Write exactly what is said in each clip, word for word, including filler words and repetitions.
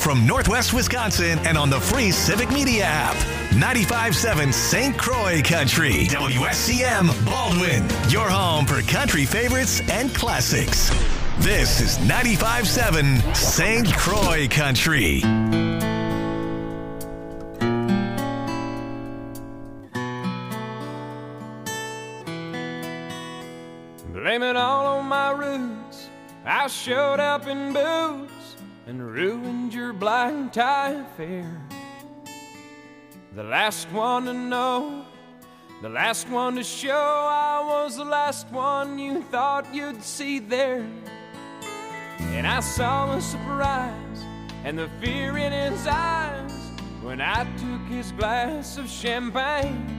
from Northwest Wisconsin and on the free Civic Media app. ninety-five point seven Saint Croix Country. W S C M Baldwin. Your home for country favorites and classics. This is ninety-five point seven Saint Croix Country. Blame it all on my roots. I showed up in boots and ruined your black tie affair. The last one to know, the last one to show, I was the last one you thought you'd see there. And I saw the surprise and the fear in his eyes when I took his glass of champagne.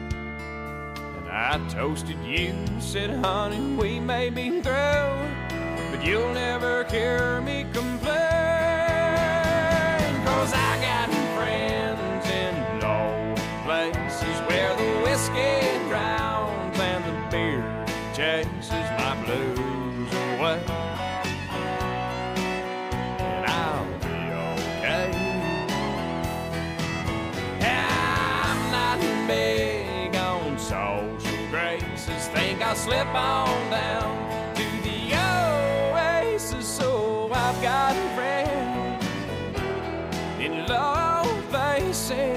I toasted you, said, honey, we may be through, but you'll never hear me complain. Cause I got friends in low places where the whiskey drowns and the beer chases my blues away. And I'll be okay. I'm not big on social graces, think I'll slip on down to the oasis. So I've got friends in low places.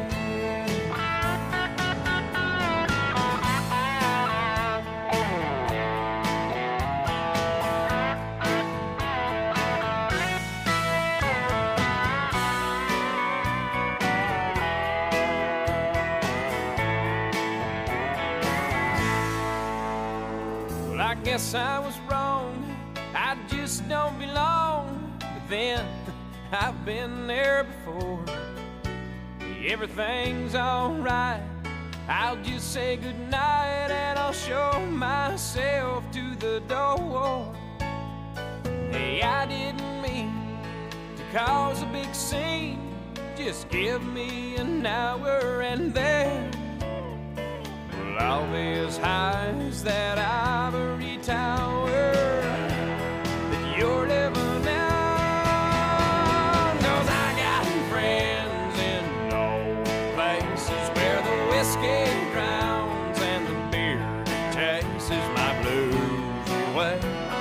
I guess I was wrong, I just don't belong. But then, I've been there before. Everything's alright, I'll just say goodnight and I'll show myself to the door. Hey, I didn't mean to cause a big scene, just give me an hour and then I'll be as high as that ivory tower that you're living on. Cause I got friends in low places where the whiskey drowns and the beer chases my blues away.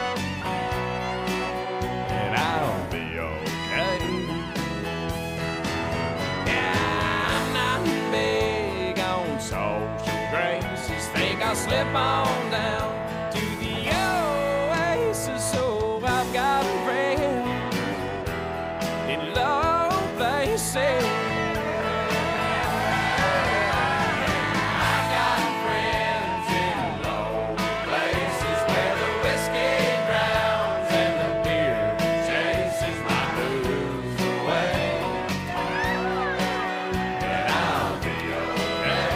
And I'll be okay. Yeah, I'm not big on social graces, think I'll slip on down to the oasis. So I've got friends in low places. I've got friends in low places where the whiskey drowns and the beer chases my blues away. And I'll be okay.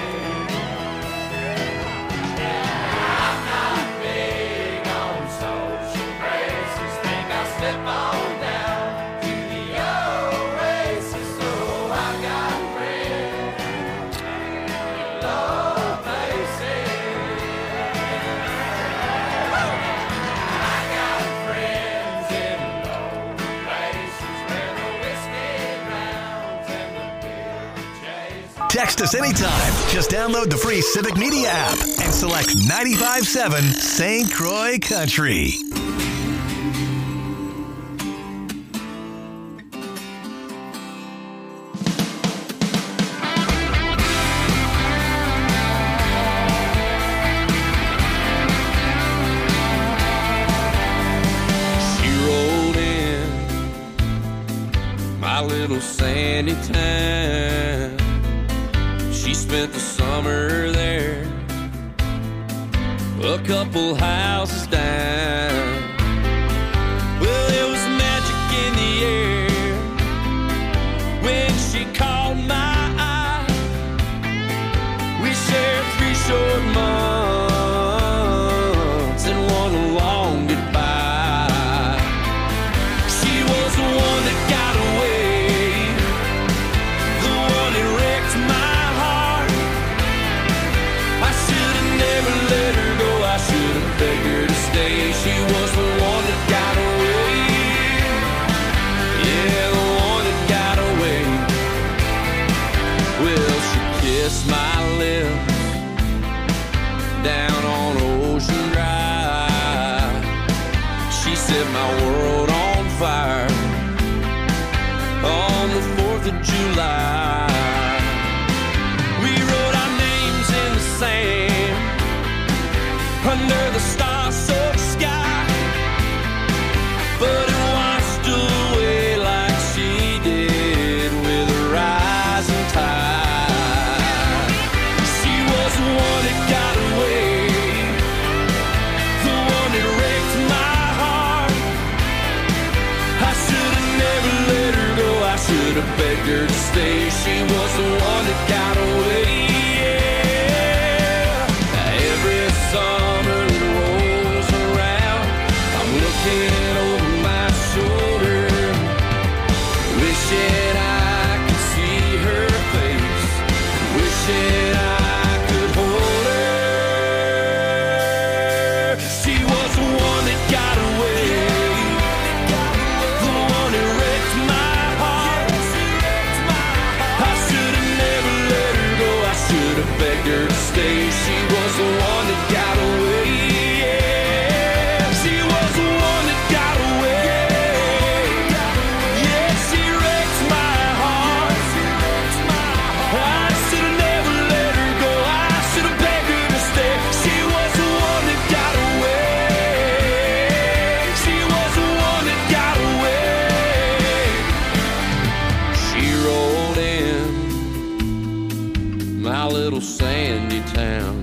Slip on down to the oasis. So I've got friends in low places. I got friends in low places where the whiskey drowns and the beer chases. Text us anytime. Just download the free Civic Media app and select ninety-five point seven Saint Croix Country. Little sandy town, she spent the summer there, a couple houses down. Well, there was magic in the air when she caught my eye. We shared three short months and one long goodbye. She was the one that got away, let her go, I should have begged her to stay. She was the my world on fire on the fourth of July. We wrote our names in the sand under the star-soaked sky, but it washed away like she did with a rising tide. She was the one that got away, the one that wrecked my heart. I should have never let her go, I should have begged her to stay. She was the one that got away. Yeah. Every summer that rolls around, I'm looking over my shoulder, wishing I could see her face, wishing I could hold her. She was the one that got away, the one that wrecked my heart. I should have never let her go, I should have begged her to stay. She was the one that got away. Yeah. She was the one that got away. Yeah, she wrecked my heart. I should have never let her go, I should have begged her to stay. She was the one that got away. She was the one that got away. She rolled in my little sandy town.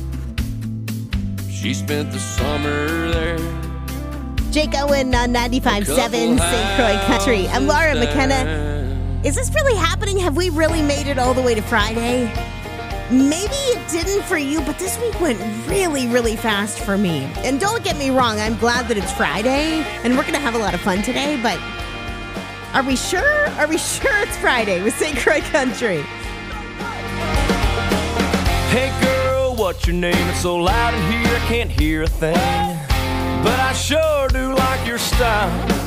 She spent the summer there. Jake Owen on ninety-five point seven Saint Croix Country. I'm Laura McKenna. Is this really happening? Have we really made it all the way to Friday? Maybe it didn't for you, but this week went really, really fast for me. And don't get me wrong, I'm glad that it's Friday, and we're going to have a lot of fun today, but are we sure? Are we sure it's Friday with Saint Croix Country? Hey girl, what's your name? It's so loud in here I can't hear a thing, but I sure do like your style.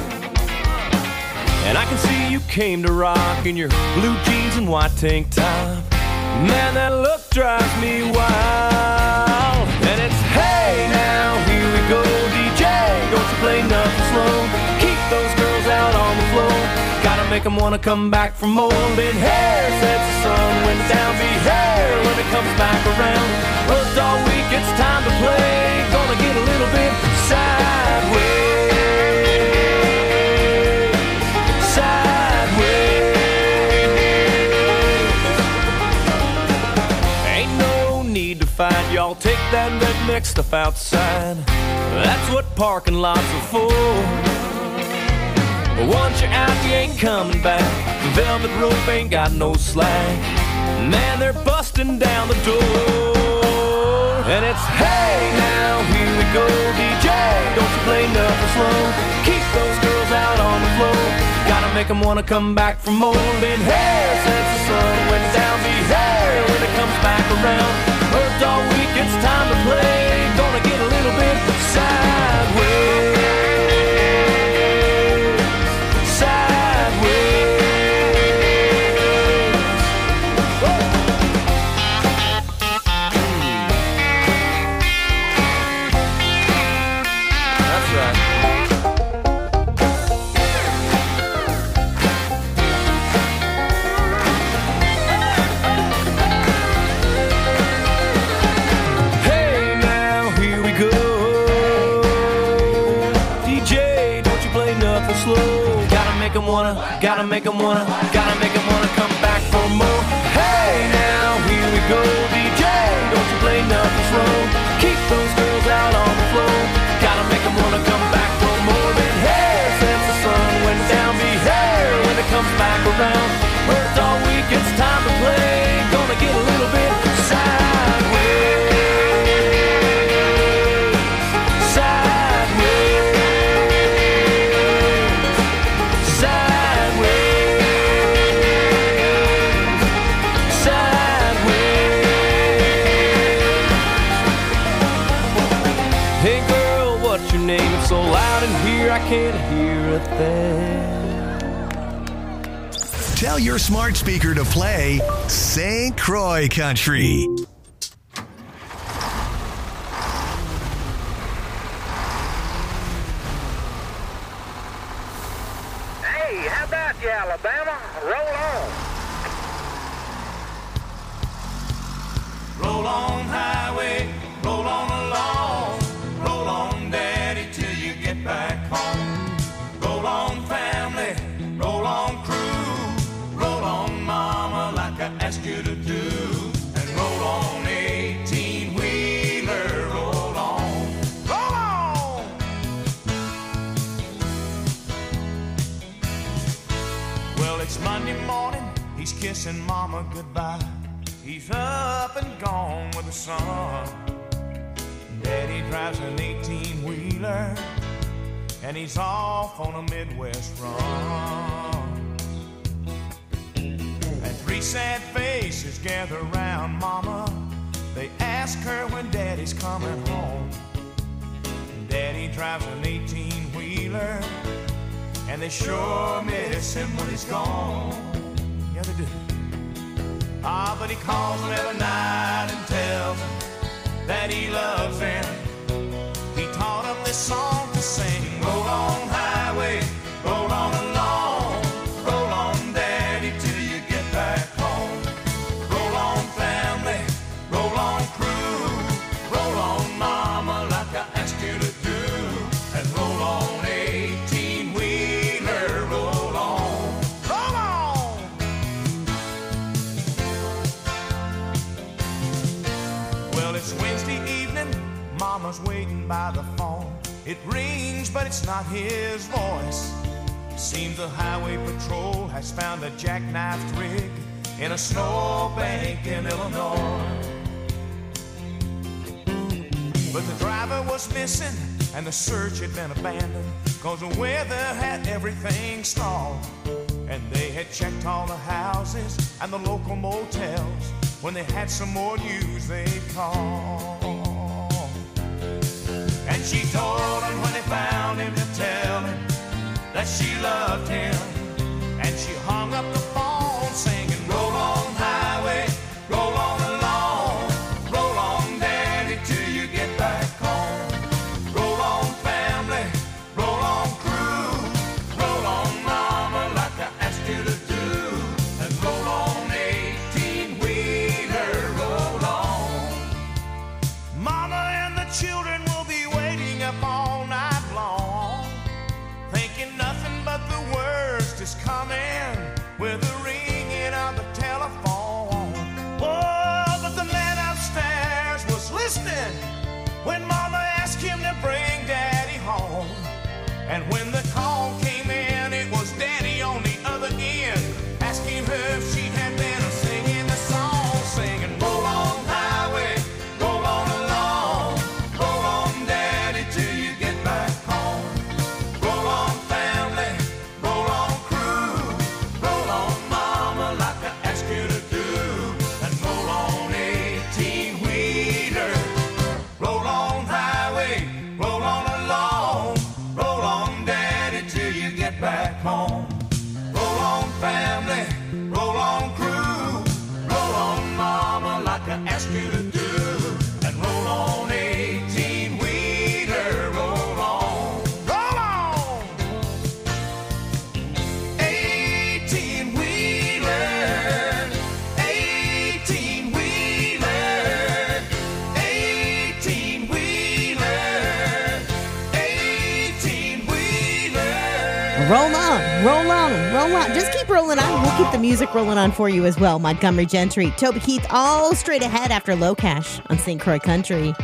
And I can see you came to rock in your blue jeans and white tank top. Man, that look drives me wild. And it's hey now, here we go, D J, don't you play nothing slow. Keep those girls out on the floor, gotta make them wanna come back for more. Been hair since the sun went down, be hair when it comes back around. Worked all week, it's time to play, gonna get a little bit sideways. Find y'all take that redneck stuff outside. That's what parking lots are for. But once you're out, you ain't coming back. The velvet rope ain't got no slack. Man, they're busting down the door. And it's hey now, here we go, D J, don't you play nothing slow. Keep those girls out on the floor, gotta make them wanna come back for more. Been hair since the sun went down, be hair when it comes back around. Worked all week, it's time to play, gonna get a little bit sideways. Sideways. That's right. Slow. Gotta make them wanna, gotta make them wanna, gotta make them wanna come back for more. Hey now, here we go, D J, don't you play nothing slow. Keep those girls out on the floor, gotta make them wanna come back for more. Been hair since the sun went down, be hair when it comes back around. Worked all week, it's time to play, gonna get a little bit sideways. So loud in here I can't hear a thing. Tell your smart speaker to play Saint Croix Country. I ask you to do. And roll on, eighteen-wheeler, roll on, roll on. Well, it's Monday morning, he's kissing mama goodbye. He's up and gone with the sun. Daddy drives an eighteen-wheeler, and he's off on a Midwest run. And three sad faces gather around mama. They ask her when daddy's coming home. Daddy drives an eighteen-wheeler, and they sure miss him when he's gone. Yeah, they do. Ah, but he calls them every night and tells them that he loves them. He taught them this song to sing. Roll on, highway, roll on along. Roll on, daddy, till you get back home. Roll on, family, roll on, crew. Roll on, mama, like I asked you to do. And roll on, eighteen-wheeler, roll on, roll on. Well, it's Wednesday evening, mama's waiting by the phone. It rings, but it's not his voice. Seems the highway patrol has found a jackknifed rig in a snowbank in Illinois. But the driver was missing, and the search had been abandoned, 'cause the weather had everything stalled. And they had checked all the houses and the local motels. When they had some more news, they'd call. And she told him when they found him to tell him that she loved him. And she hung up the phone singing, roll on, highway, roll on along. Roll on, daddy, till you get back home. Roll on, family, roll on, crew. Roll on, mama, like I asked you to do. And roll on, eighteen-wheeler, roll on. Mama and the children will be waiting up all night long, thinking nothing but the worst is coming with the ringing of the telephone. Oh, but the man upstairs was listening when mama asked him to bring daddy home. And when the call came in, it was daddy on the other end, asking her if she had been singing the song, singing, roll on, highway, roll on along. Roll on, daddy, till you get back home. Roll on, family, roll on, crew. Roll on, mama, like I asked you to do. And roll on, eighteen-wheeler. Roll on, highway, roll on along. Roll on, daddy, till you get back home. Roll on, family, roll on, crew. Roll on, mama, like I asked you to do. And roll on, eighteen-wheeler, roll on, roll on. Eighteen-wheeler, eighteen-wheeler, eighteen-wheeler, eighteen-wheeler. Roll on, roll on, roll on. Just keep rolling on. We'll keep the music rolling on for you as well. Montgomery Gentry, Toby Keith, all straight ahead after Low Cash on Saint Croix Country.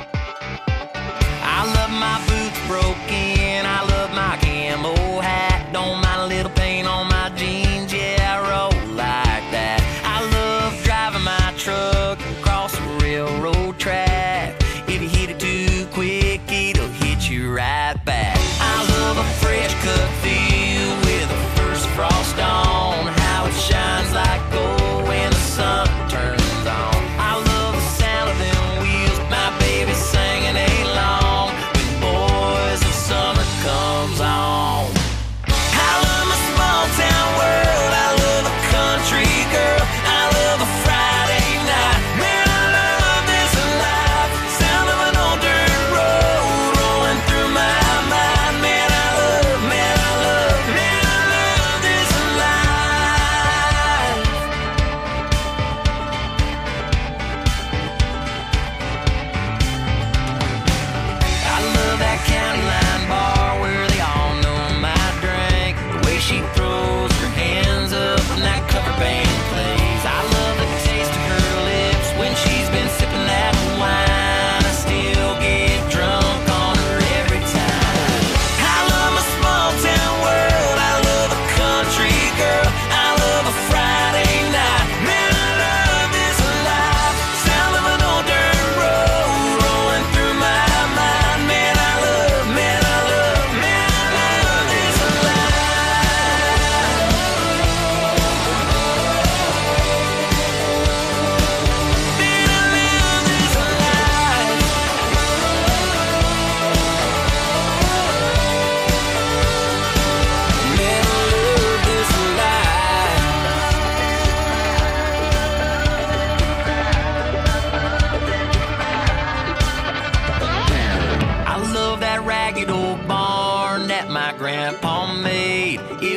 I love my boots broken, I love my camo hat. Don't mind a little paint on my jeans, yeah, I roll like that. I love driving my truck across the railroad track. If you hit it too quick, it'll hit you right back. I love a fresh cut field with the first frost on, how it shines like gold when the sun turns on. I love the sound of them wheels, my baby.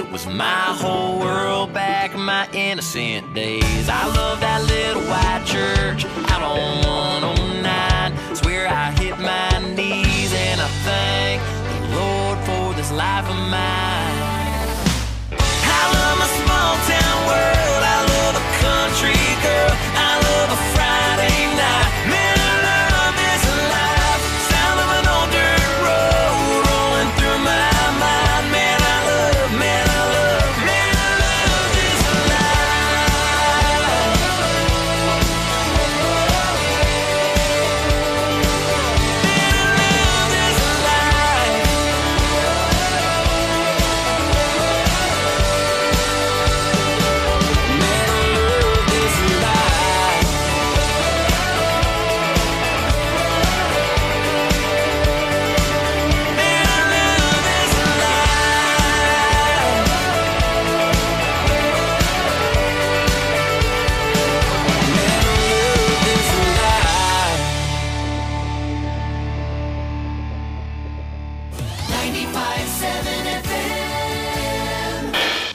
was my whole world back in my innocent days. I love that little white church out on one oh nine. Swear I hit my knees and I thank the Lord for this life of mine. I love my small town world. I love a country girl. I love a Friday night. Man, I love this life. Sound of an old dirt road rolling through my mind. Man, I love, man, I love, man, I love this life. Man, I love this life. Man, I love this life. Man, I love this life. Man, I love this life. ninety-five seven F M.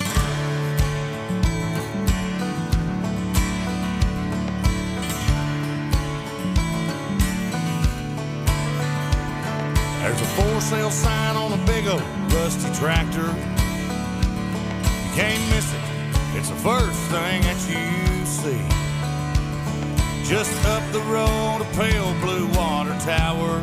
There's a for sale sign on a big old rusty tractor. You can't miss it. It's the first thing that you see. Just up the road, a pale blue water tower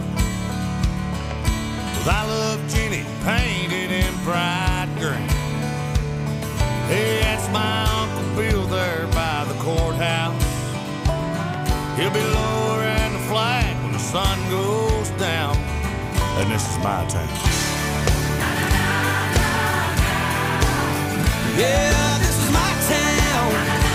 with I Love Jenny painted in bright green. Hey, that's my Uncle Bill there by the courthouse. He'll be lowering the flag when the sun goes down. And this is my town. Yeah, this is my town.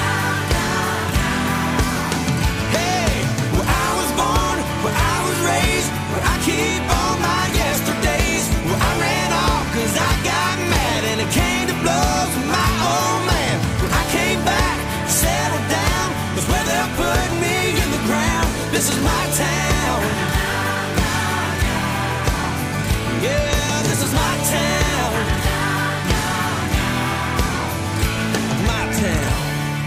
Hey, where I was born, where I was raised, where I keep all my yesterdays, where I ran off cause I got mad and it came to blows with my old man. Where I came back, settled down, that's where they're putting me in the ground. This is my town. Yeah, this is my town. My town.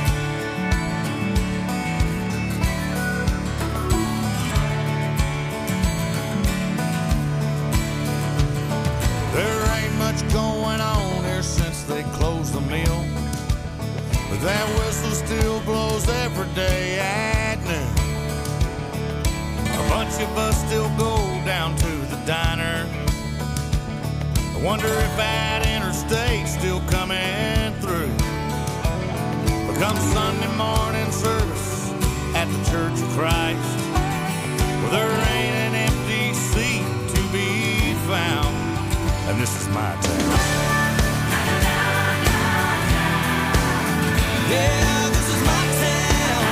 There ain't much going on here since they closed the mill, but that whistle still blows every day at noon. A bunch of us still go down to the diner. I wonder if that interstate's still coming through. But come Sunday morning service at the Church of Christ, well, there ain't an empty seat to be found. And this is my town. Yeah, this is my town.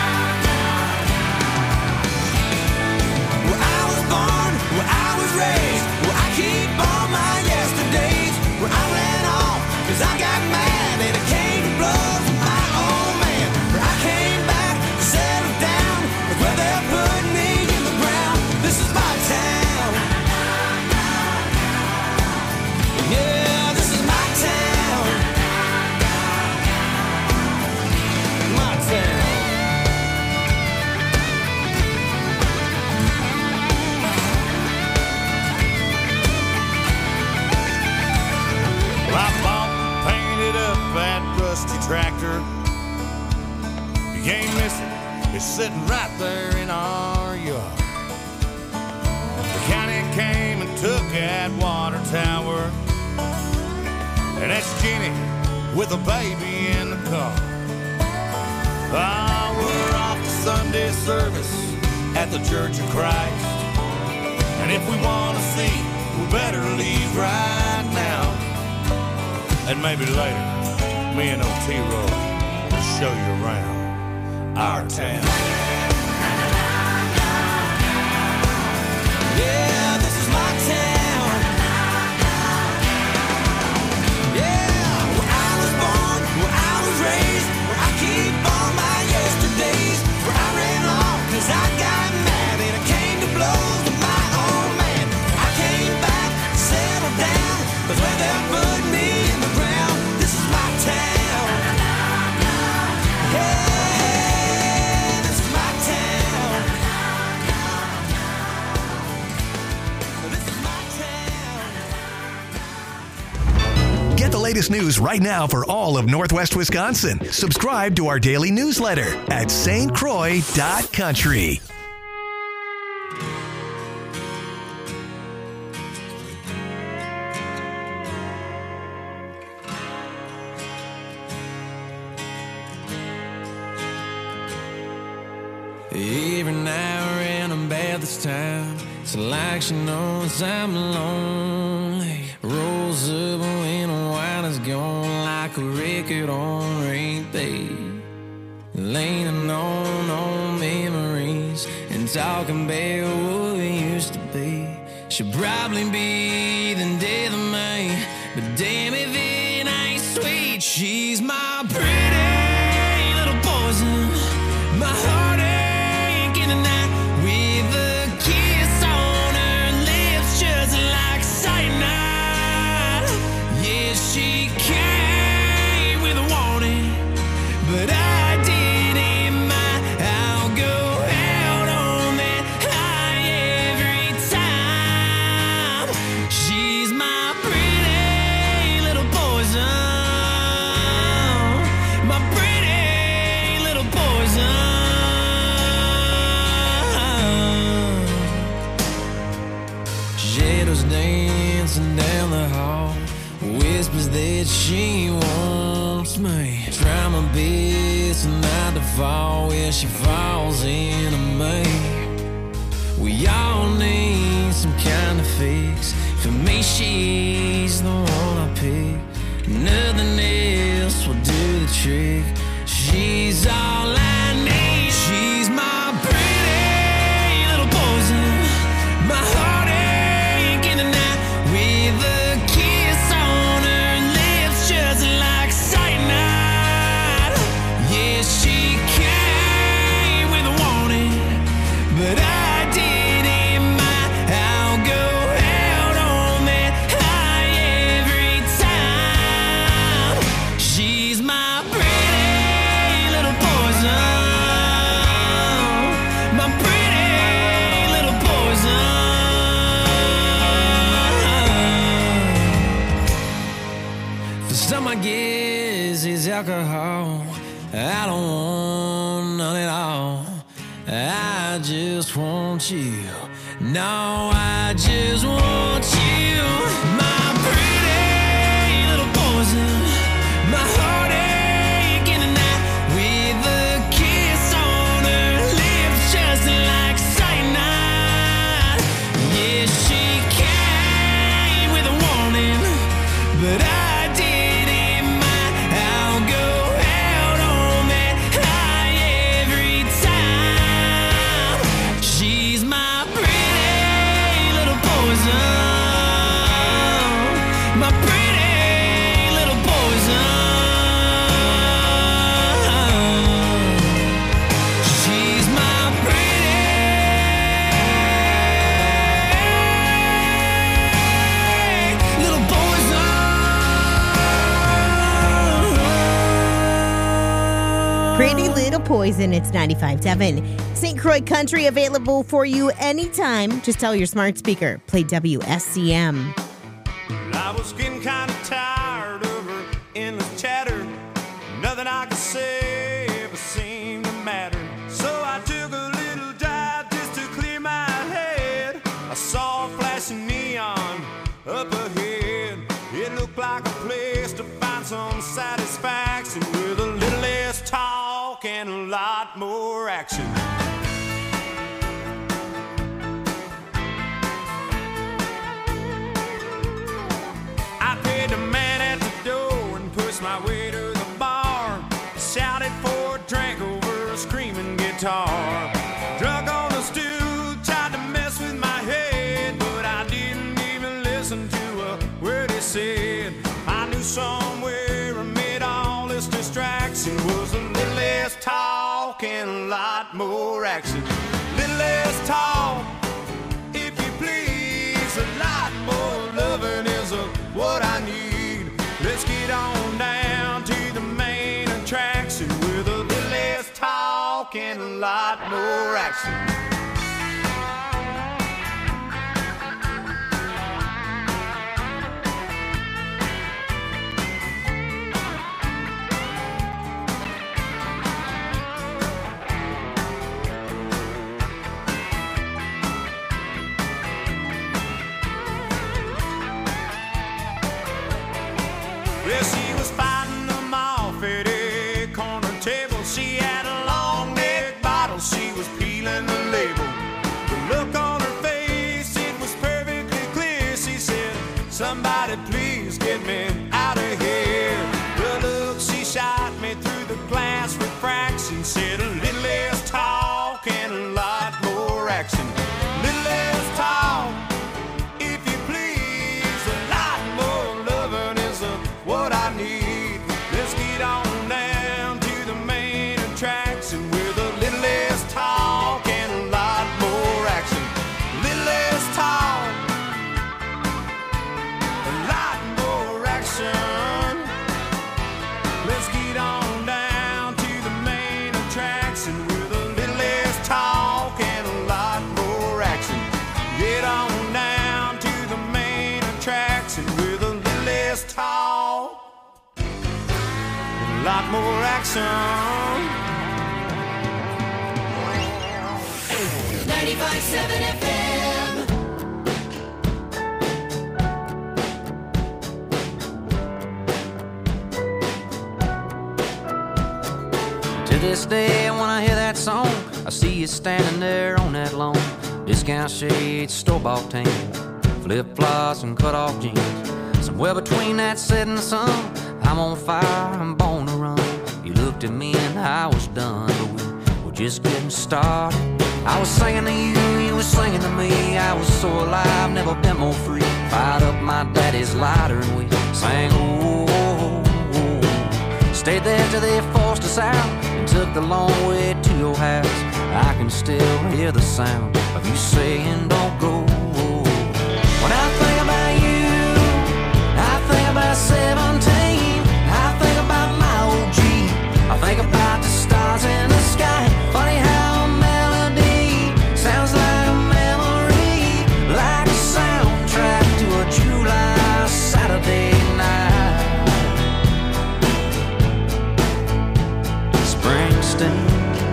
Where I was born, where I was raised, where I keep all my yesterdays, where I ran off cause I got mad and it came to blows with my old man. Where I came back, settled down, that's where they're putting me in the ground. This is my town. Yeah, this is my town. My town. Well, I bought and painted up that rusty tractor. You can't miss it. It's sitting right there in our yard. The county came and took that water tower, and that's Jenny with a baby in the car. Ah, we're off to Sunday service at the Church of Christ, and if we want to see, we better leave right now. And maybe later, me and old T-Roy will show you around our town. Yeah, this is my town. Yeah, where I was born, where I was raised, where I keep all my yesterdays, where I ran off cause I got mad and it came to blows with my old man. I came back, settled down, that's where they're putting me in the ground. latest news right now for all of Northwest Wisconsin. Subscribe to our daily newsletter at S T Croix dot country. Every now and then about this time, it's like she knows I'm lonely. Rolls up when the wine is gone, like a record on repeat. Leaning on old memories and talking about what we used to be. She'll probably be the death of me, but damn if it ain't sweet. She's my pretty little poison, my heartache in the night, with a kiss on her lips just like cyanide. Yeah, she came with a warning, but I didn't mind. I'll go out on that high every time. She's my pretty little poison, my pretty little poison. Shadows dancing down the hall, whispers that she wants me. Try my best not to fall where she falls into me. We all need some kind of fix. For me, she's the one I pick. Nothing else will do the trick. She's all I need. She's my pretty little poison, my heartache in the night, with a kiss on her lips just like cyanide. Yeah, she came with a warning, but I didn't mind. I'll go out on that high every time. She's my pretty little poison, my pretty little poison. For some, I guess it's alcohol. I don't want none at all. I just want you. No, I just want you. My pretty little poison, my heartache in the night, with a kiss on her lips just like cyanide. Yeah, she came with a warning, but I didn't mind. I'll go out on that high every time. She's my pretty little poison, my pretty little poison. She's my pretty little poison. Pretty Little Poison. It's ninety-five point seven. Saint Croix Country, available for you anytime. Just tell your smart speaker, play W S C M. I was getting kind of tired of her endless chatter. Nothing I could say ever seemed to matter. So I took a little drive just to clear my head. I saw a flashing neon up ahead. It looked like a place to find some satisfaction, with a little less talk and a lot more action. I paid the man at the door and pushed my way to the bar. Shouted for a drink over a screaming guitar. Drunk on the stool, tried to mess with my head, but I didn't even listen to a word he said. I knew somewhere amid all this distraction was a little less talk and a lot more action. Little less talk, if you please, a lot more loving is a what I need. Let's get on down to the main attraction, with a little less talk and a lot more action. Jackson with a little less talk and a lot more action. A little less talk, a lot more action. Let's get on down to the main attraction with a little less talk and a lot more action. Get on down to the main attraction with a little less talk, a lot more action. ninety-five point seven F M. To this day, when I hear that song, I see you standing there on that lawn. Discount shades, store-bought tan, flip-flops and cut-off jeans. Somewhere between that setting sun, I'm on fire, I'm born to run. You looked at me and I was done, but we were just getting started. I was singing to you, you were singing to me. I was so alive, never been more free. Fired up my daddy's lighter and we sang, oh, oh, oh. Stayed there till they forced us out and took the long way to your house. I can still hear the sound of you saying, don't go. When I think about you, I think about seventeen. I think about my O G. I think about the stars in the sky. Funny how a melody sounds like a memory, like a soundtrack to a July Saturday night. Springsteen.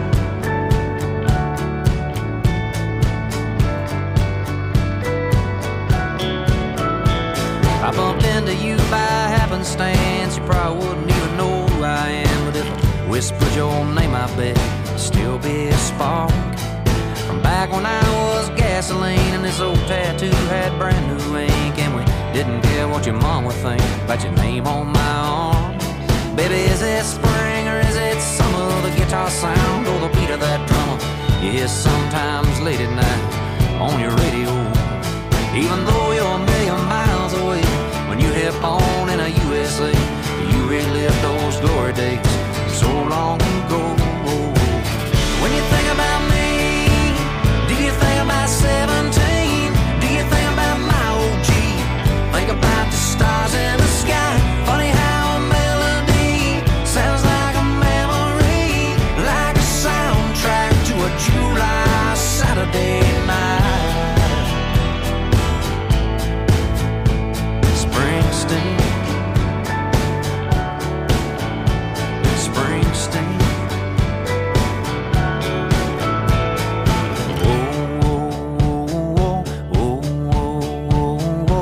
I bumped into you by happenstance. You probably wouldn't even know who I am, but if I whispered your name, I bet it'd still be a spark. From back when I was gasoline and this old tattoo had brand new ink, and we didn't care what your mom would think about your name on my arm. Baby, is it spring or is it summer? The guitar sound or the beat of that drummer you hear sometimes late at night on your radio. Even though you're a million miles away, when you hit on in a U S A, you relive those glory days so long ago. When you think about me, do you think about seventeen? Do you think about my O G? Think about the stars in the sky. Funny how a melody sounds like a memory, like a soundtrack to a July Saturday night. Springsteen, Springsteen. Oh, oh, oh, oh, oh,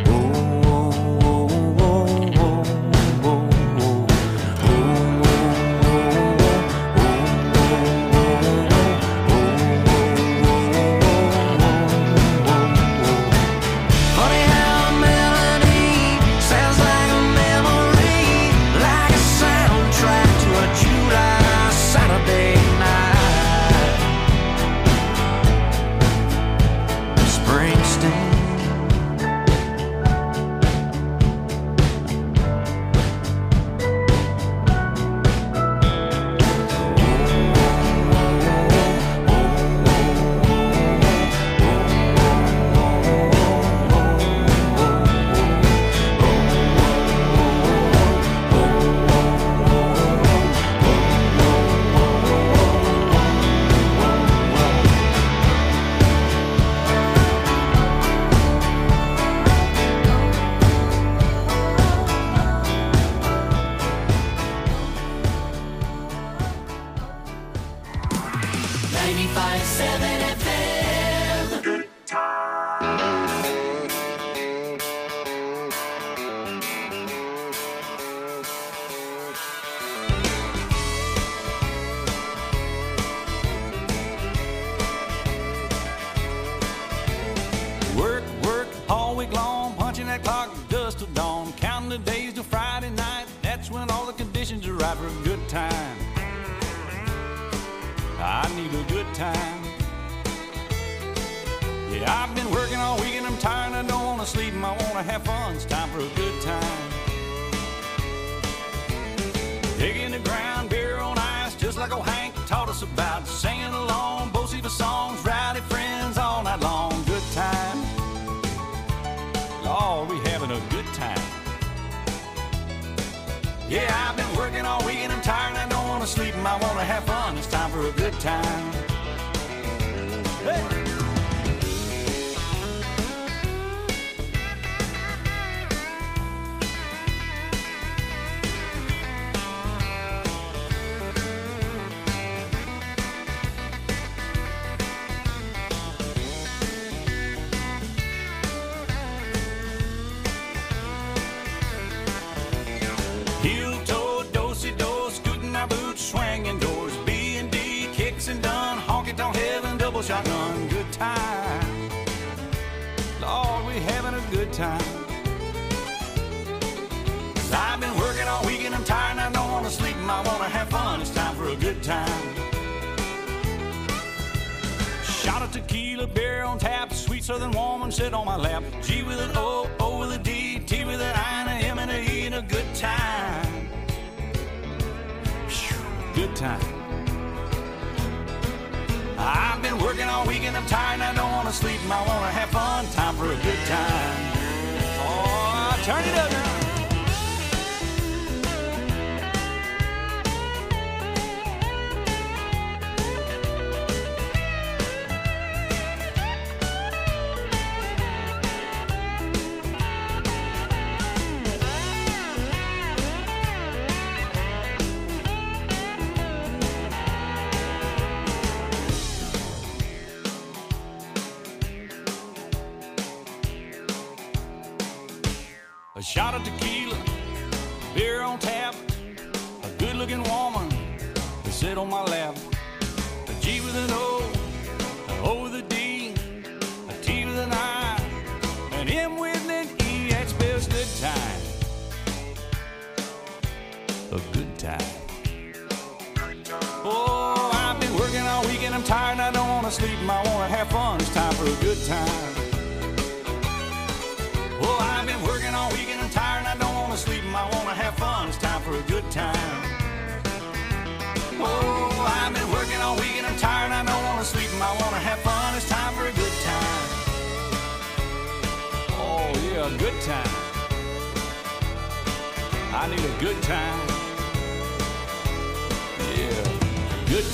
funny how a melody sounds like a memory, like a soundtrack to a July Saturday night. Springsteen. ninety-five point seven F M. Work, work, all week long, punching that clock dust till dawn, counting the days till Friday night. That's when all the conditions are right for a good time. I need a good time. Yeah, I've been working all week and I'm tired, I don't want to sleep and I want to have fun. It's time for a good time. Digging the ground, beer on ice, just like old Hank talk. taught us about singing along, both the songs, rowdy friends all night long. Good time. Lord, we having a good time. Yeah, I've been working all week and I'm tired and I don't want to sleep and I want to have fun. It's time for a good time. Hey! Shotgun, good time. Lord, we having a good time. Cause I've been working all week and I'm tired and I don't want to sleep and I want to have fun. It's time for a good time. Shot of tequila, beer on tap, sweet southern woman sit on my lap. G with an O, O with a D, T with an I and a M and a E and a good time. Whew, good time. I've been working all week and I'm tired and I don't want to sleep and I want to have fun. Time for a good time. Oh, turn it up now. A shot of tequila, beer on tap, a good-looking woman to sit on my lap. A G with an O, an O with a D, a T with an I, an M with an E, that spells good time. A good time. Oh, I've been working all week and I'm tired and I don't want to sleep and I want to have fun. It's time for a good time. Oh, I've been working all week and I'm tired and I don't want to sleep and I want to have fun. It's time for a good time. Oh, I've been working all week and I'm tired and I don't want to sleep and I want to have fun. It's time for a good time. Oh, yeah, a good time. I need a good time. Yeah, good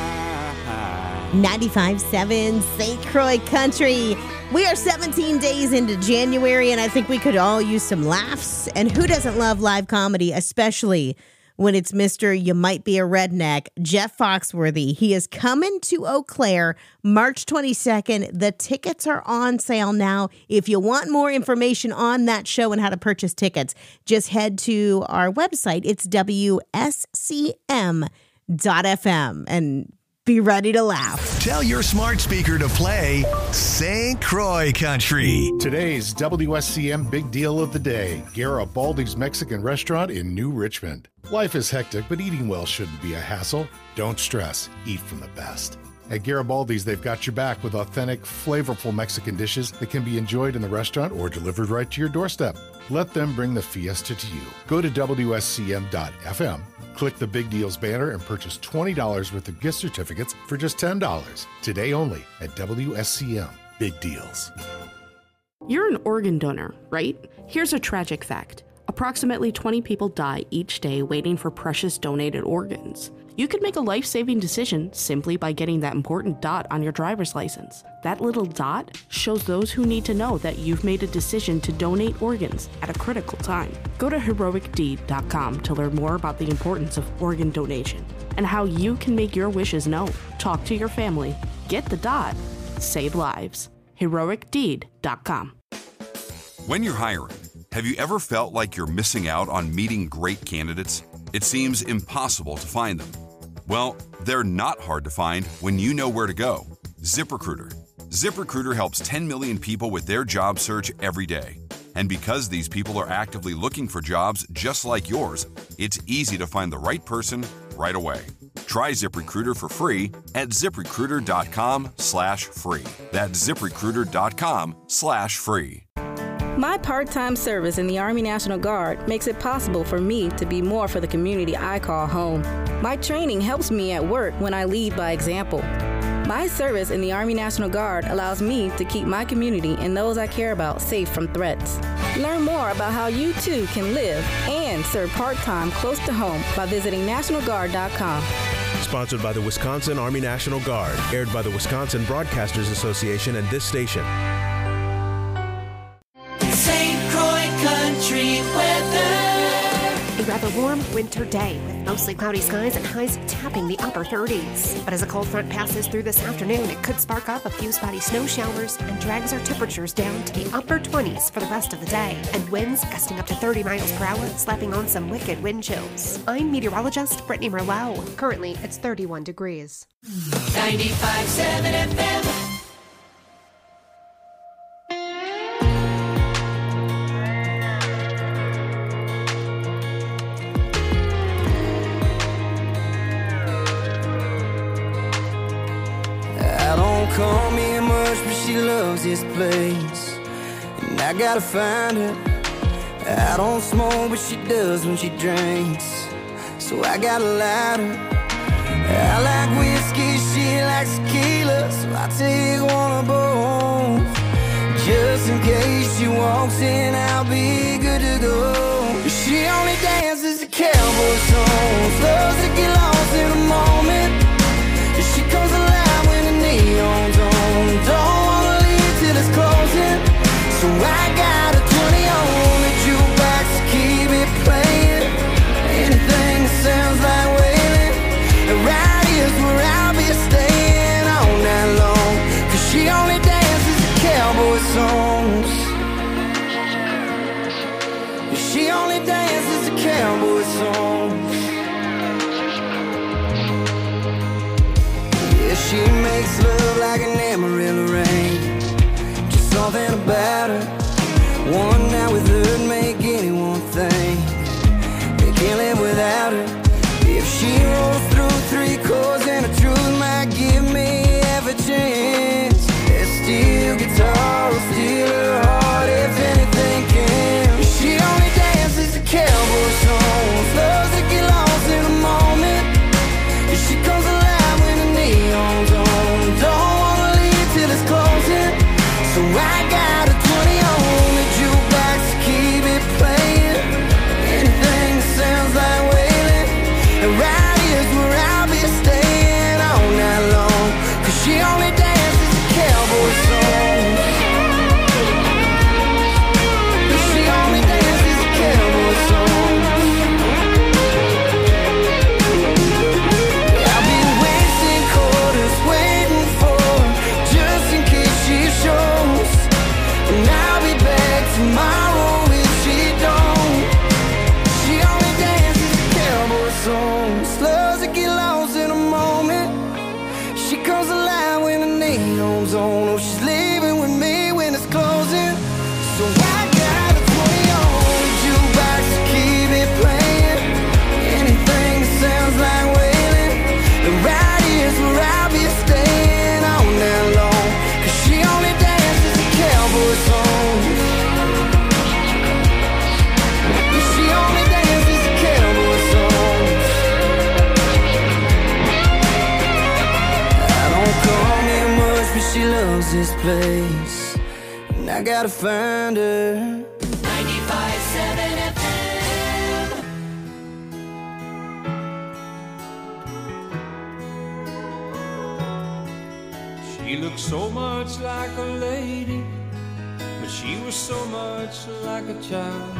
time. ninety-five point seven Saint Croix Country. We are seventeen days into January, and I think we could all use some laughs. And who doesn't love live comedy, especially when it's Mister You Might Be a Redneck, Jeff Foxworthy. He is coming to Eau Claire March twenty-second. The tickets are on sale now. If you want more information on that show and how to purchase tickets, just head to our website. It's W S C M dot F M. And be ready to laugh. Tell your smart speaker to play Saint Croix Country. Today's W S C M Big Deal of the Day, Garibaldi's Mexican Restaurant in New Richmond. Life is hectic, but eating well shouldn't be a hassle. Don't stress. Eat from the best. At Garibaldi's, they've got your back with authentic, flavorful Mexican dishes that can be enjoyed in the restaurant or delivered right to your doorstep. Let them bring the fiesta to you. Go to W S C M dot F M. Click the Big Deals banner and purchase twenty dollars worth of gift certificates for just ten dollars. Today only at W S C M. Big Deals. You're an organ donor, right? Here's a tragic fact. Approximately twenty people die each day waiting for precious donated organs. You could make a life-saving decision simply by getting that important dot on your driver's license. That little dot shows those who need to know that you've made a decision to donate organs at a critical time. Go to heroic deed dot com to learn more about the importance of organ donation and how you can make your wishes known. Talk to your family. Get the dot. Save lives. heroic deed dot com. When you're hiring, have you ever felt like you're missing out on meeting great candidates? It seems impossible to find them. Well, they're not hard to find when you know where to go. ZipRecruiter. ZipRecruiter helps ten million people with their job search every day. And because these people are actively looking for jobs just like yours, it's easy to find the right person right away. Try ZipRecruiter for free at ZipRecruiter.com slash free. That's ZipRecruiter.com slash free. My part-time service in the Army National Guard makes it possible for me to be more for the community I call home. My training helps me at work when I lead by example. My service in the Army National Guard allows me to keep my community and those I care about safe from threats. Learn more about how you too can live and serve part-time close to home by visiting national guard dot com. Sponsored by the Wisconsin Army National Guard. Aired by the Wisconsin Broadcasters Association and this station. Saint Croix Country weather. A rather warm winter day with mostly cloudy skies and highs tapping the upper thirties. But as a cold front passes through this afternoon, it could spark up a few spotty snow showers and drags our temperatures down to the upper twenties for the rest of the day. And winds gusting up to thirty miles per hour, slapping on some wicked wind chills. I'm meteorologist Brittany Merlot. Currently, it's thirty-one degrees. ninety-five point seven F M. Call me much, but she loves this place, and I gotta find her. I don't smoke, but she does when she drinks, so I gotta light her. I like whiskey, she likes tequila, so I take one of both. Just in case she walks in, I'll be good to go. She only dances to cowboy songs, loves to get lost in a moment. She comes alive when the neon's on. Don't wanna leave till it's closing, so I got a twenty on the jukebox to keep it playing. Anything that sounds like wailing, right here's where I'll be staying all night long. Cause she only dances to cowboy songs. She only dances to cowboy songs. She makes love like an Amarillo rain. Just something about her. One night with her'd make anyone think they can't live without her. If she rolls through three chords and the truth might give me half a chance, that steel guitar will steal her heart if anything can. She only dances to cowboy songs, loves to get lost in a moment. She comes alive when the neon's on. Don't wanna leave till it's closing, so I got a twenty on the jukebox to keep it playing. Anything that sounds like wailing, and right here's where I'll be staying all night long. Cause she only dances to cowboy songs. She only dances to cowboy songs. Tomorrow if she don't. She only dances to cowboy songs, loves to get lost in a moment. She comes alive when the neon's on. Oh, she's leaving with me when it's closing, so I got a twenty on the jukebox to keep it playing. Anything that sounds like wailing, the right here's where I'll be staying all night long. Cause she only dances to cowboy songs. She loves this place, and I gotta find her. ninety-five point seven F M. She looked so much like a lady, but she was so much like a child.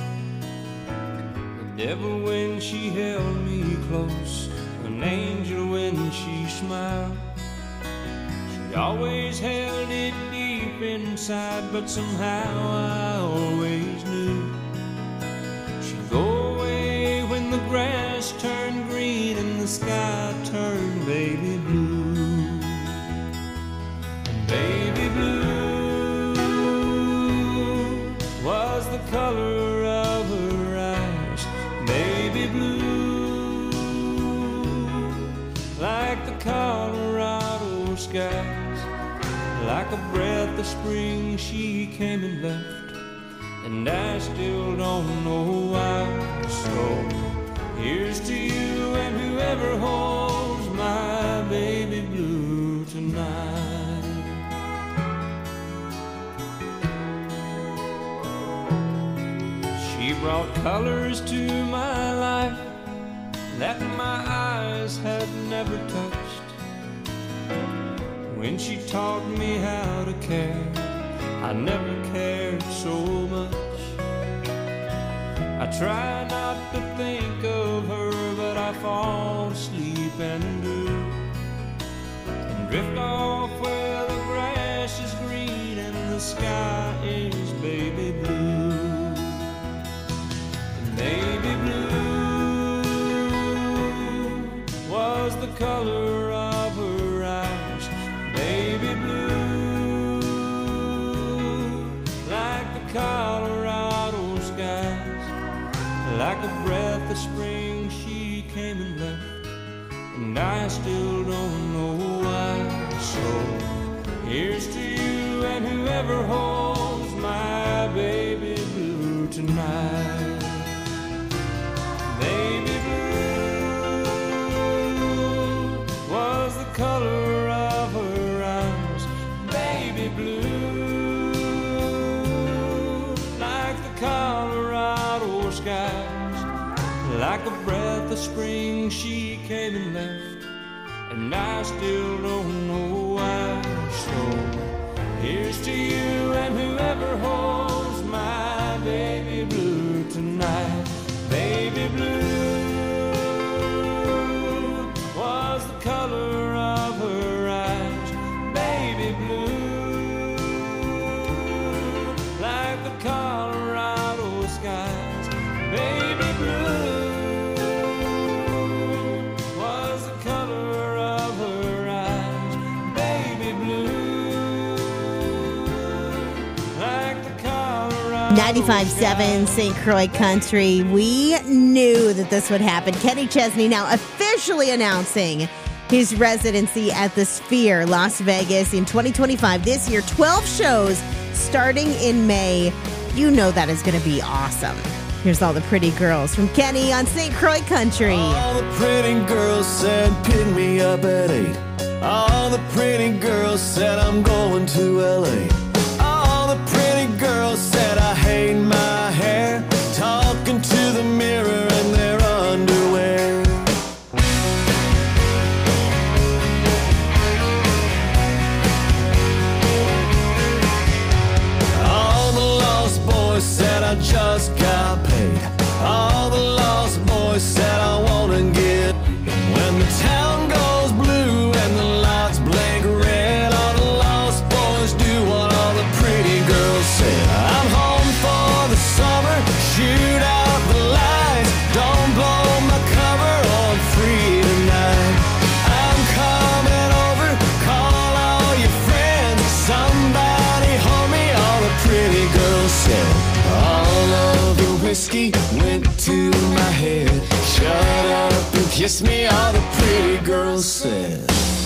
The devil when she held me close, an angel when she smiled. She always held it deep inside, but somehow I always knew she'd go away when the grass turned green and the sky turned baby blue. And baby blue was the color of her eyes. Baby blue, like the Colorado skies. Like a breath of spring she came and left, and I still don't know why. So here's to you and whoever holds my baby blue tonight. She brought colors to my life that my eyes had never touched. When she taught me how to care, I never cared so much. I try not to think of her, but I fall asleep and do, and drift off where the grass is green and the sky is baby blue. And baby blue was the color of her eyes. Baby blue, like the Colorado skies, like a breath of spring she came and left, and I still don't know why. So here's to you and whoever holds my baby blue tonight. Baby blue was the color of her eyes. Baby blue, like the Colorado skies, like a breath of spring she came and left, and I still don't know why. So here's to you and whoever holds my baby blue tonight. Baby blue was the color of her eyes. Baby blue, like the Colorado skies. Baby blue was the color of her eyes. Baby blue, like the Colorado ninety-five point seven Saint Croix Country. We knew that this would happen. Kenny Chesney now officially announcing his residency at the Sphere, Las Vegas in twenty twenty-five. This year, twelve shows starting in May. You know that is going to be awesome. Here's All the Pretty Girls from Kenny on Saint Croix Country. All the pretty girls said pick me up at eight. All the pretty girls said I'm going to L A. All the pretty girls said I hate my hair, talking to the mirror in their underwear. All the lost boys said I just got paid. All the lost boys said I wanna get. When the town goes blue and the lights blink red, all the lost boys do what all the pretty girls said. I'm home for the summer, shoot out the lights, don't blow my cover, I'm free tonight. I'm coming over, call all your friends, somebody hold me, all the pretty girls said. All of the whiskey went to my head, shut up and kiss me, all the pretty girls said.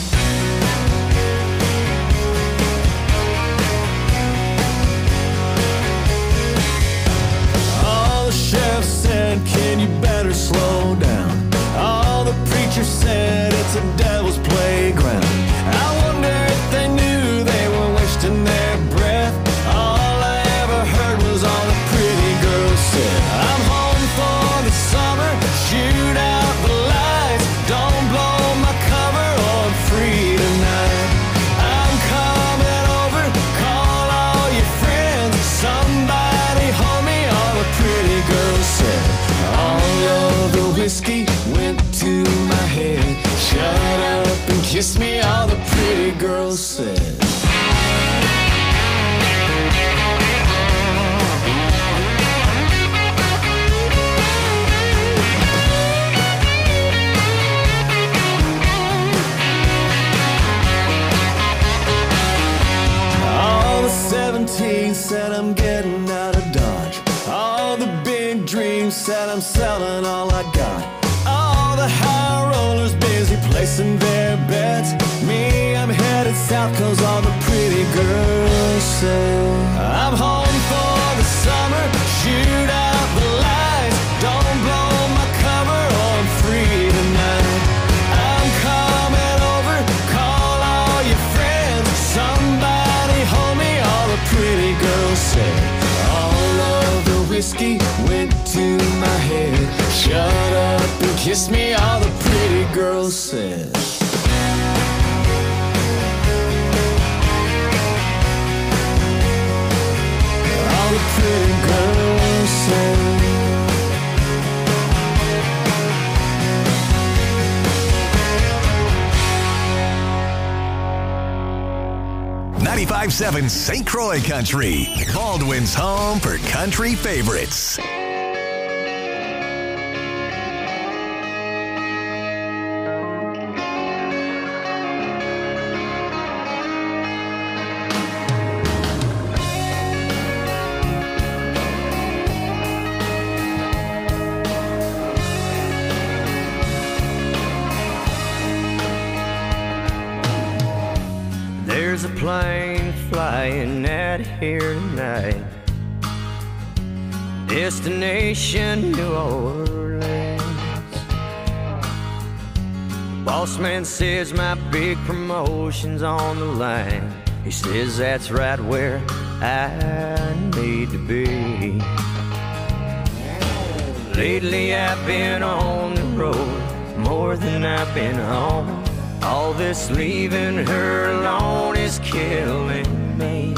All the sheriff said, can you better slow down? All the preachers said, it's a devil's playground. I wonder if they knew they were wasting their breath. All I ever heard was all the pretty girls said. I'm home for the summer, shoot out the lights, don't blow my cover, I'm free tonight. I'm coming over, call all your friends, somebody hold me, all the pretty girls said. All of the whiskey went to my head, shut up and kiss me, all the pretty girls said. All the seventeen said I'm getting out of Dodge. All the big dreams said I'm selling all I got. All the high rollers busy placing their bets. Me, I'm headed south cause all the pretty girls say I'm home for the summer, girl says. All the pretty girls say. ninety-five seven Saint Croix Country, Baldwin's home for country favorites. There's a plane flying out of here tonight. Destination New Orleans. Boss man says my big promotion's on the line. He says that's right where I need to be. Lately I've been on the road more than I've been home. All this leaving her alone is killing me.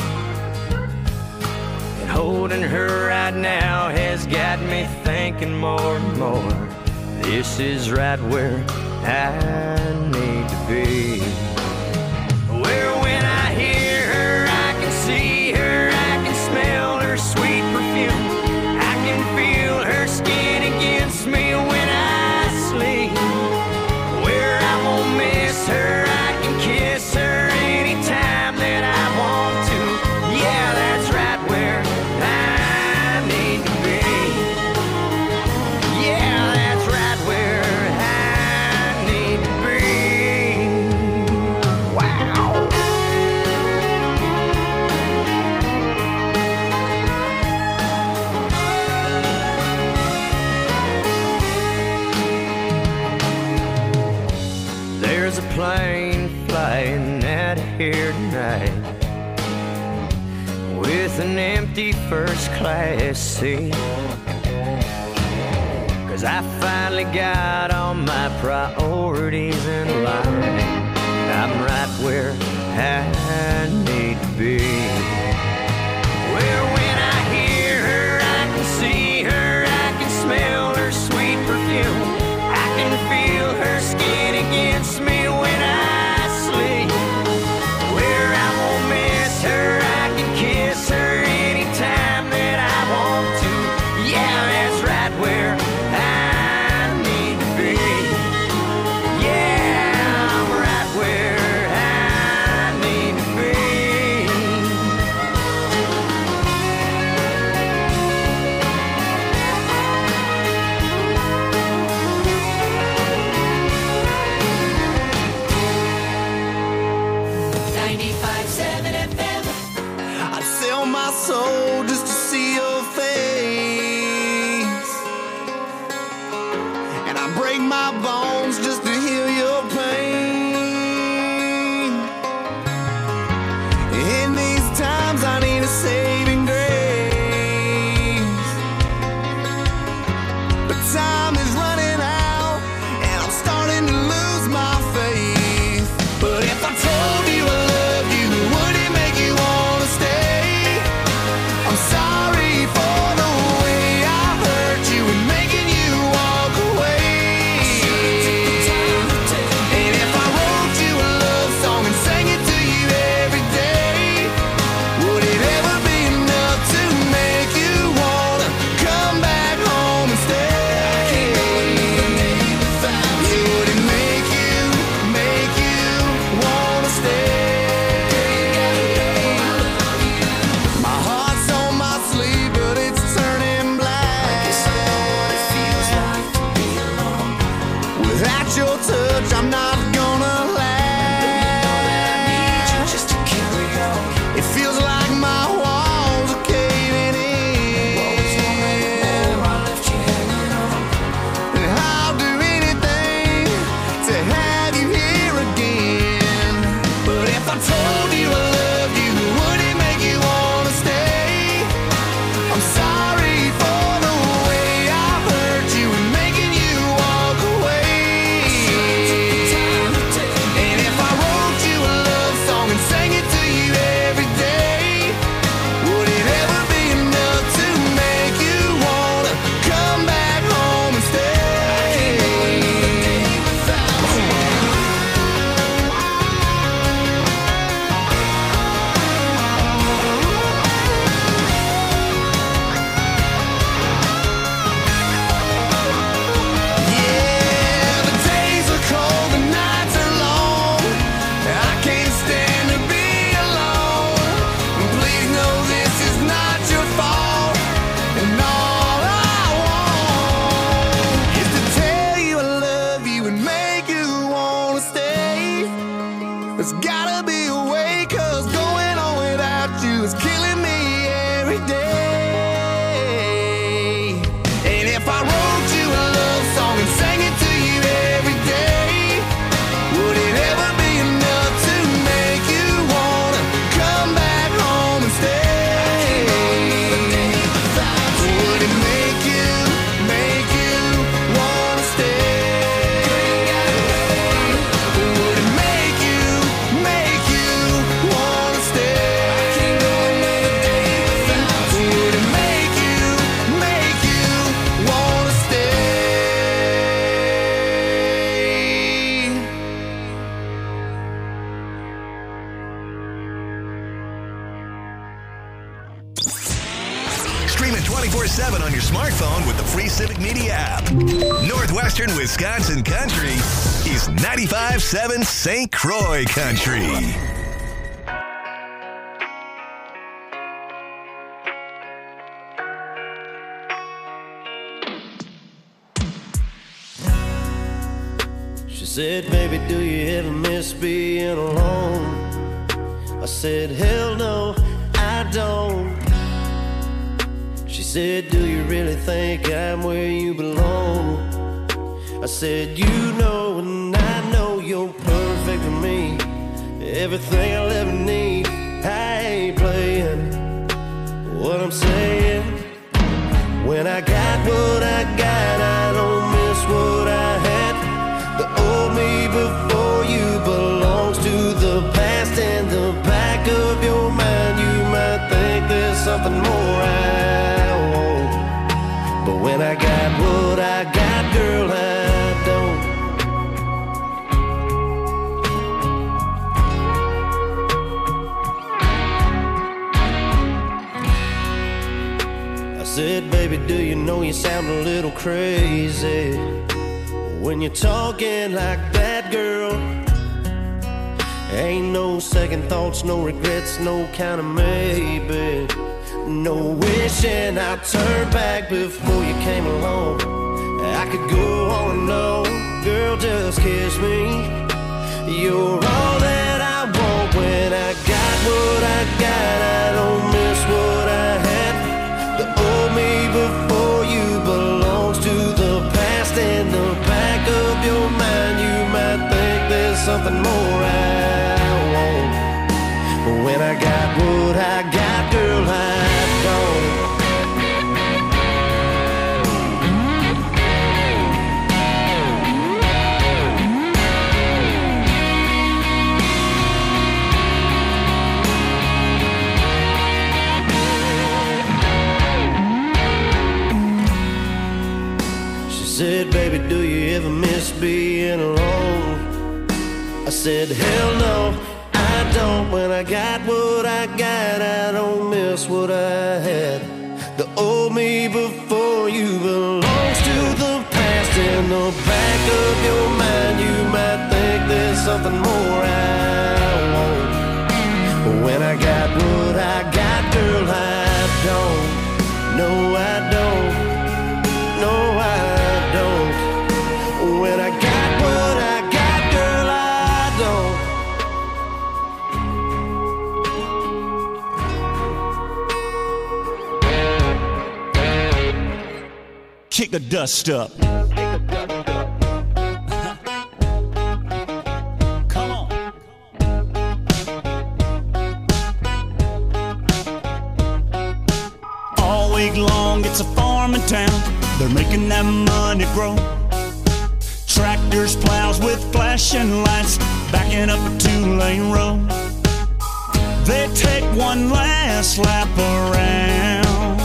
And holding her right now has got me thinking more and more. This is right where I need to be. Where when I hear her, I can see her, I can smell her sweet perfume. I can feel her skin against me when I sleep. Where I won't miss her, I can kiss her anytime that I want to. Yeah, that's right where I need to be. Yeah, that's right where I need to be. Wow. There's a plane flying out of here tonight with an empty first class seat. Cause I finally got all my priorities in line. I'm right where I need to be. Where when I hear her, I can see her, I can smell her sweet perfume. I can feel her skin against me when I sleep. Where I won't miss her, I can kiss her anytime that I want to. Yeah, that's right where I need to be. Yeah, I'm right where I need to be. ninety-five seven F M. I'd sell my soul just to see your face, and I break my bones just to heal your pain. In these times I need a saving grace, but time is running out and I'm starting to lose my faith. But if I told you I loved you, would it make you wanna stay? There's gotta be a way, 'cause going on without you is killing me every day. And if I wrote you a love song and sang it to you every day, would it ever be enough to make you wanna come back home and stay? Would it make you, make you wanna stay? Would it make you, make you wanna stay? Would it make you, make you wanna Stream it twenty-four seven on your smartphone with the free Civic Media app. Northwestern Wisconsin Country is ninety-five point seven Saint Croix Country. She said, baby, do you ever miss being alone? I said, hell no, I don't. She said, do you really think I'm where you belong? I said, you know and I know you're perfect for me. Everything I'll ever need. I ain't playing what I'm saying. When I got what I got, I don't miss what I had. The old me before you belongs to the past. In the back of your mind, you might think there's something more I want. But when I got what I got, girl, I don't. I said, baby, do you know you sound a little crazy when you're talking like that, girl? Ain't no second thoughts, no regrets, no kind of maybe. No wishing I'd turn back before you came along. I could go on and on, girl, just kiss me. You're all that I want. When I got what I got, I don't miss what I had. The old me before you belongs to the past. In the back of your mind, you might think there's something more I want. But when I got what I got, girl, I don't. She said, baby, do you ever miss being alone? I said, hell no, I don't. When I got what I got, I don't miss what I had. The old me before you belongs to the past. In the back of your mind, you might think there's something more I want. But when I got what I got, girl, I don't. No, I don't. No, I don't. When I got what I got, girl, I don't. Kick the dust up. Come on. All week long, it's a farming town. They're making that money grow. Tractors, plows with flashing lights, backing up a two-lane road. They take one last lap around.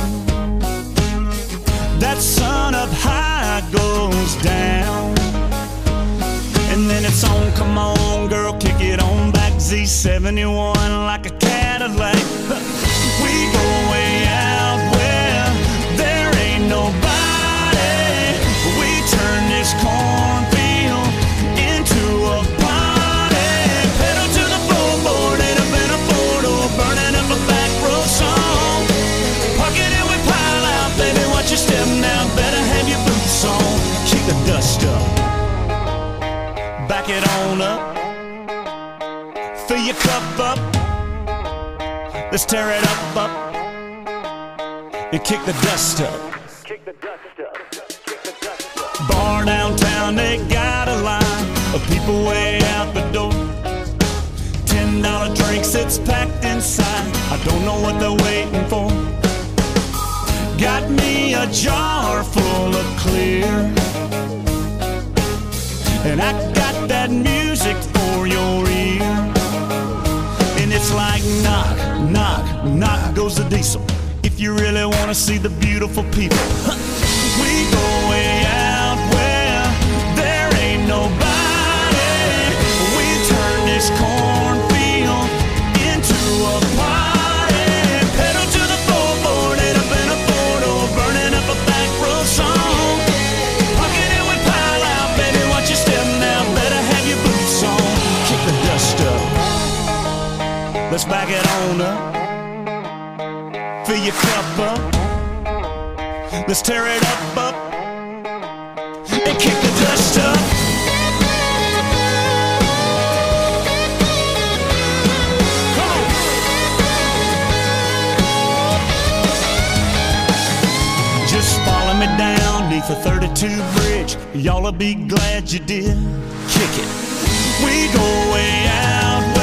That sun up high goes down. And then it's on, come on, girl, kick it on back. Z seventy-one like a Cadillac. We go way out where there ain't nobody. We turn this cornfield into a party. Pedal to the floorboard, ain't a been a four-door, burning up a back road song. Park it and we pile out, baby, watch your step now, better have your boots on. Kick the dust up, back it on up. Fill your cup up. Let's tear it up, up. And kick the dust up. Bar downtown, they got a line of people way out the door. Ten dollar drinks, it's packed inside. I don't know what they're waiting for. Got me a jar full of clear, and I got that music for your ear. And it's like knock, knock, knock goes the diesel. If you really want to see the beautiful people, we go way out where there ain't nobody. We turn this cornfield into a party. Pedal to the floorboard, head up in a four-door, burning up a back road song. Pocket it with pile out, baby, watch your step now, better have your boots on. Kick the dust up, let's back it on up. Fill your cup up, let's tear it up, up, and kick the dust up. Come on. Just follow me down neath the thirty-two bridge, y'all'll be glad you did. Kick it. We go way out